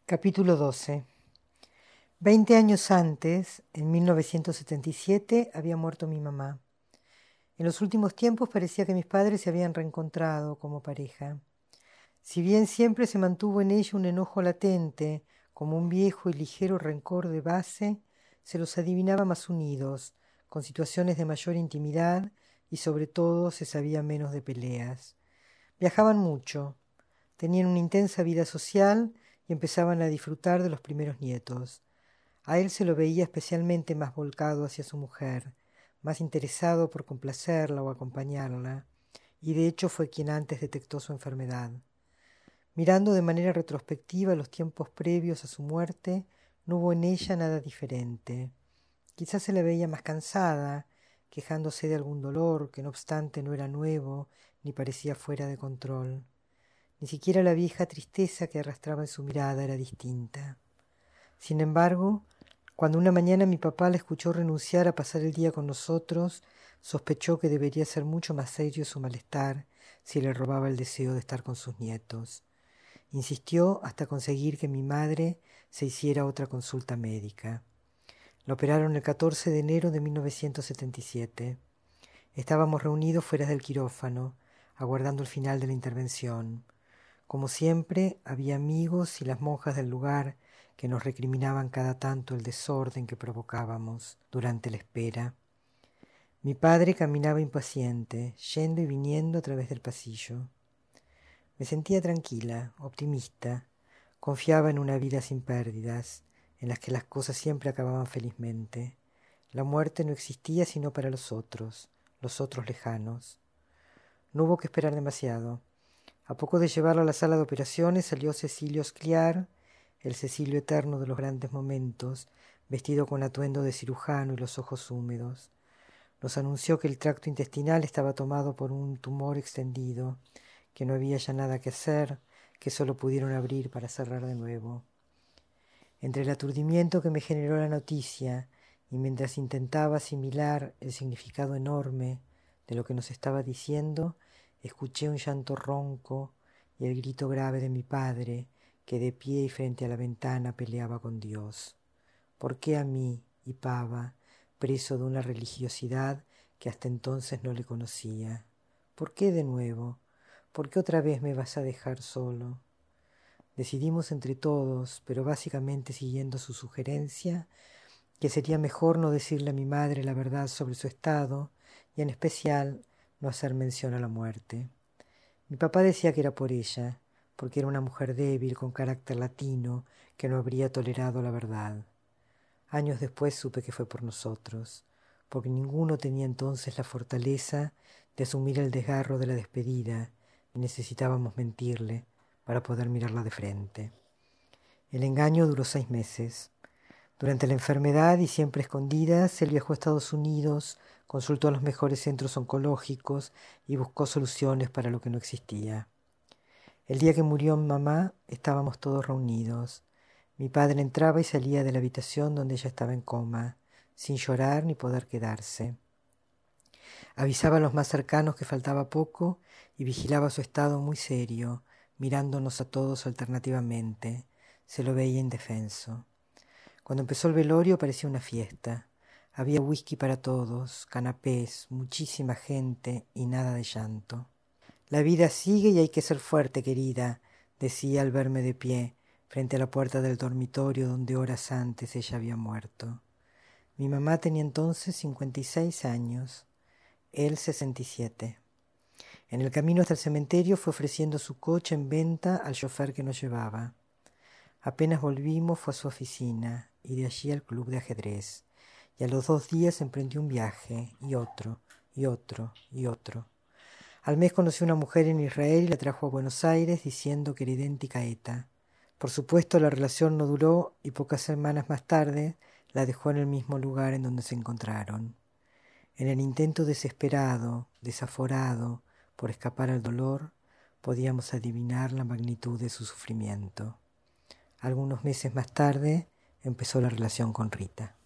Capítulo 12. 20 años antes, en 1977, había muerto mi mamá. En los últimos tiempos parecía que mis padres se habían reencontrado como pareja. Si bien siempre se mantuvo en ella un enojo latente, como un viejo y ligero rencor de base, se los adivinaba más unidos, con situaciones de mayor intimidad y sobre todo se sabía menos de peleas. Viajaban mucho, tenían una intensa vida social y empezaban a disfrutar de los primeros nietos. A él se lo veía especialmente más volcado hacia su mujer, más interesado por complacerla o acompañarla, y de hecho fue quien antes detectó su enfermedad. Mirando de manera retrospectiva los tiempos previos a su muerte, no hubo en ella nada diferente. Quizás se la veía más cansada, quejándose de algún dolor que no obstante no era nuevo ni parecía fuera de control. Ni siquiera la vieja tristeza que arrastraba en su mirada era distinta. Sin embargo, cuando una mañana mi papá la escuchó renunciar a pasar el día con nosotros, sospechó que debería ser mucho más serio su malestar si le robaba el deseo de estar con sus nietos. Insistió hasta conseguir que mi madre se hiciera otra consulta médica. La operaron el 14 de enero de 1977. Estábamos reunidos fuera del quirófano, aguardando el final de la intervención. Como siempre, había amigos y las monjas del lugar que nos recriminaban cada tanto el desorden que provocábamos durante la espera. Mi padre caminaba impaciente, yendo y viniendo a través del pasillo. Me sentía tranquila, optimista, confiaba en una vida sin pérdidas, en las que las cosas siempre acababan felizmente. La muerte no existía sino para los otros lejanos. No hubo que esperar demasiado. A poco de llevarlo a la sala de operaciones salió Cecilio Scliar, el Cecilio eterno de los grandes momentos, vestido con atuendo de cirujano y los ojos húmedos. Nos anunció que el tracto intestinal estaba tomado por un tumor extendido, que no había ya nada que hacer, que solo pudieron abrir para cerrar de nuevo. Entre el aturdimiento que me generó la noticia y mientras intentaba asimilar el significado enorme de lo que nos estaba diciendo, escuché un llanto ronco y el grito grave de mi padre, que de pie y frente a la ventana peleaba con Dios. ¿Por qué a mí, Ipava, preso de una religiosidad que hasta entonces no le conocía? ¿Por qué de nuevo? ¿Por qué otra vez me vas a dejar solo? Decidimos entre todos, pero básicamente siguiendo su sugerencia, que sería mejor no decirle a mi madre la verdad sobre su estado y en especial no hacer mención a la muerte. Mi papá decía que era por ella, porque era una mujer débil con carácter latino que no habría tolerado la verdad. Años después supe que fue por nosotros, porque ninguno tenía entonces la fortaleza de asumir el desgarro de la despedida y necesitábamos mentirle para poder mirarla de frente. El engaño duró 6 meses. Durante la enfermedad y siempre escondidas, él viajó a Estados Unidos, consultó a los mejores centros oncológicos y buscó soluciones para lo que no existía. El día que murió mi mamá, estábamos todos reunidos. Mi padre entraba y salía de la habitación donde ella estaba en coma, sin llorar ni poder quedarse. Avisaba a los más cercanos que faltaba poco y vigilaba su estado muy serio, mirándonos a todos alternativamente. Se lo veía indefenso. Cuando empezó el velorio parecía una fiesta. Había whisky para todos, canapés, muchísima gente y nada de llanto. La vida sigue y hay que ser fuerte, querida, decía al verme de pie, frente a la puerta del dormitorio donde horas antes ella había muerto. Mi mamá tenía entonces 56 años, él 67. En el camino hasta el cementerio fue ofreciendo su coche en venta al chofer que nos llevaba. Apenas volvimos fue a su oficina y de allí al club de ajedrez, y a los 2 días emprendió un viaje, y otro, y otro, y otro. Al mes conoció una mujer en Israel y la trajo a Buenos Aires diciendo que era idéntica a Eta. Por supuesto la relación no duró y pocas semanas más tarde la dejó en el mismo lugar en donde se encontraron. En el intento desesperado, desaforado, por escapar al dolor, podíamos adivinar la magnitud de su sufrimiento. Algunos meses más tarde empezó la relación con Rita.